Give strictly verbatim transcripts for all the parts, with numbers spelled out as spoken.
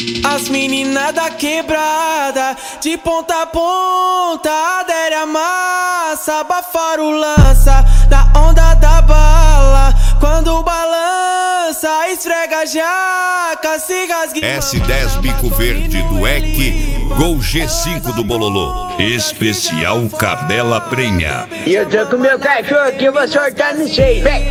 As meninas da quebrada, de ponta a ponta, adere a massa, abafar o lança, da onda da bala. Quando balança, esfrega a jaca, se rasgue. S dez Bico Verde do E C, Gol G cinco do Bololô. Especial Cabela Prenha. E eu tô com meu cachorro aqui, eu vou soltar no seio. Vem!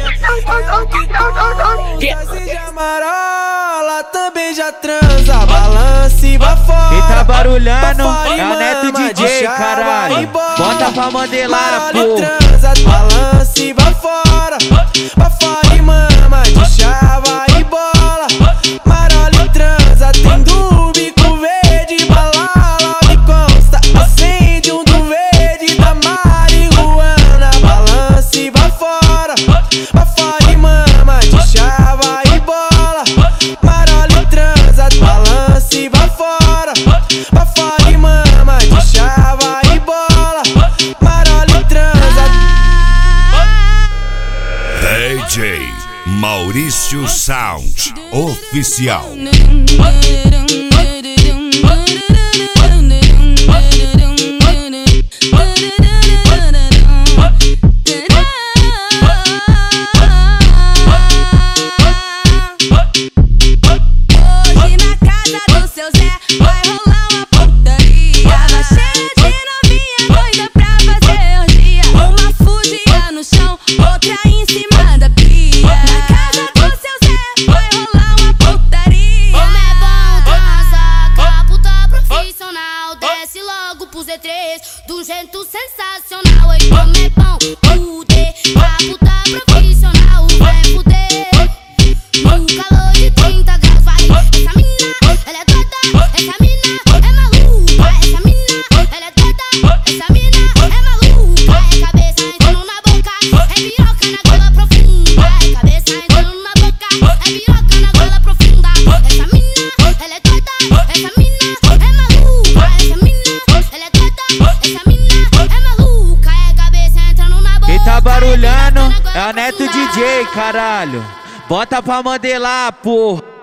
Marola também já transa, balança e bafora. Quem tá barulhando é o Neto D J, caralho. Bota pra modelar, pô. Transa, balança e bafora. Bafora e mama, de chava e bola. Marola e transa, tem do bico verde, balala. Me consta, acende um do verde da marihuana. Balança e bafora. Bafora e mama, de chava e bola. Marola e transa, balança e bafora. Bafora e mama, de chava e bola. Marola e transa. D J Maurício Sound Oficial. Do jeito sensacional, aí como é bom fuder, a puta profissional vai fuder. No calor de trinta graus, vai. Essa mina, ela é doida, essa mina é maluca. Essa mina, ela é doida, essa mina é maluca. É cabeça entrando na boca, é piroca na goela profunda. É cabeça entrando na boca, é piroca na goela profunda. Essa mina, ela é doida, essa mina é maluca. Essa mina, ela é doida, essa mina é maluca. É cabeça entrando na boca. Quem tá barulhando é o Neto D J, caralho. Bota pra modelar, porra.